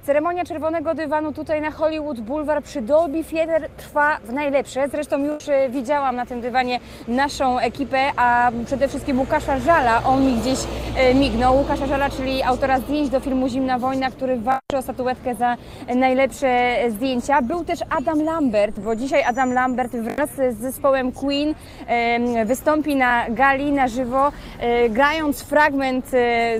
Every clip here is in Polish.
Ceremonia Czerwonego Dywanu tutaj na Hollywood Boulevard przy Dolby Theatre trwa w najlepsze. Zresztą już widziałam na tym dywanie naszą ekipę, a przede wszystkim Łukasza Żala. On mi gdzieś mignął. Łukasza Żala, czyli autora zdjęć do filmu Zimna wojna, który walczy o statuetkę za najlepsze zdjęcia. Był też Adam Lambert, bo dzisiaj Adam Lambert wraz z zespołem Queen wystąpi na gali na żywo, grając fragment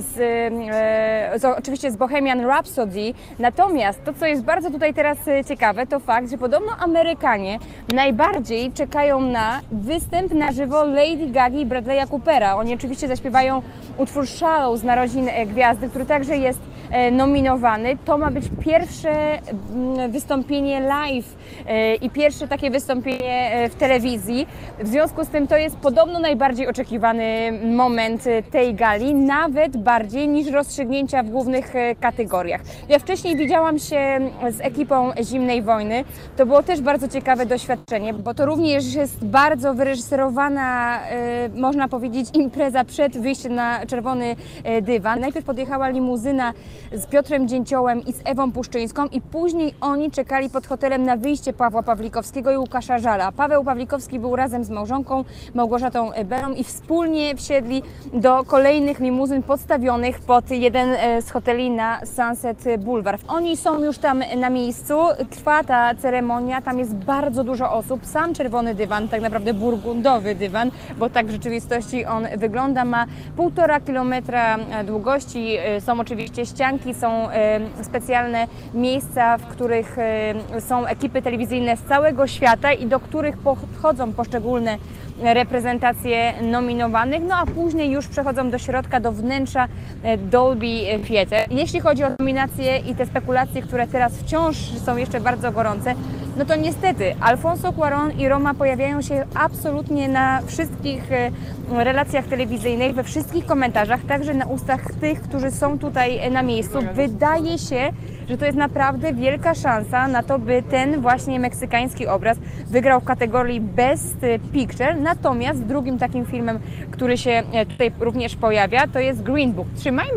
oczywiście z Bohemian Rhapsody. Natomiast to, co jest bardzo tutaj teraz ciekawe, to fakt, że podobno Amerykanie najbardziej czekają na występ na żywo Lady Gagi i Bradley'a Coopera. Oni oczywiście zaśpiewają utwór Shallow z Narodzin Gwiazdy, który także jest nominowany. To ma być pierwsze wystąpienie live i pierwsze takie wystąpienie w telewizji. W związku z tym to jest podobno najbardziej oczekiwany moment tej gali, nawet bardziej niż rozstrzygnięcia w głównych kategoriach. Ja wcześniej widziałam się z ekipą Zimnej Wojny. To było też bardzo ciekawe doświadczenie, bo to również jest bardzo wyreżyserowana, można powiedzieć, impreza przed wyjściem na czerwony dywan. Najpierw podjechała limuzyna z Piotrem Dzięciołem i z Ewą Puszczyńską i później oni czekali pod hotelem na wyjście Pawła Pawlikowskiego i Łukasza Żala. Paweł Pawlikowski był razem z małżonką Małgorzatą Berą i wspólnie wsiedli do kolejnych limuzyn podstawionych pod jeden z hoteli na Sunset Boulevard. Oni są już tam na miejscu, trwa ta ceremonia, tam jest bardzo dużo osób. Sam czerwony dywan, tak naprawdę burgundowy dywan, bo tak w rzeczywistości on wygląda, ma 1,5 kilometra długości, są oczywiście ścianki, są specjalne miejsca, w których są ekipy telewizyjne z całego świata i do których podchodzą poszczególne reprezentacje nominowanych, no a później już przechodzą do środka, do wnętrza Dolby Theatre. Jeśli chodzi o nominacje i te spekulacje, które teraz wciąż są jeszcze bardzo gorące, no to niestety Alfonso Cuarón i Roma pojawiają się absolutnie na wszystkich relacjach telewizyjnych, we wszystkich komentarzach, także na ustach tych, którzy są tutaj na miejscu. Wydaje się, że to jest naprawdę wielka szansa na to, by ten właśnie meksykański obraz wygrał w kategorii Best Picture. Natomiast drugim takim filmem, który się tutaj również pojawia, to jest Green Book.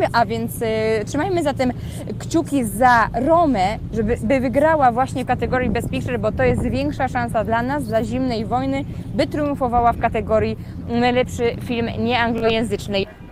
Trzymajmy zatem kciuki za Romę, by wygrała właśnie w kategorii Best Picture, bo to jest większa szansa dla nas, dla Zimnej Wojny, by triumfowała w kategorii najlepszy film nieanglojęzyczny.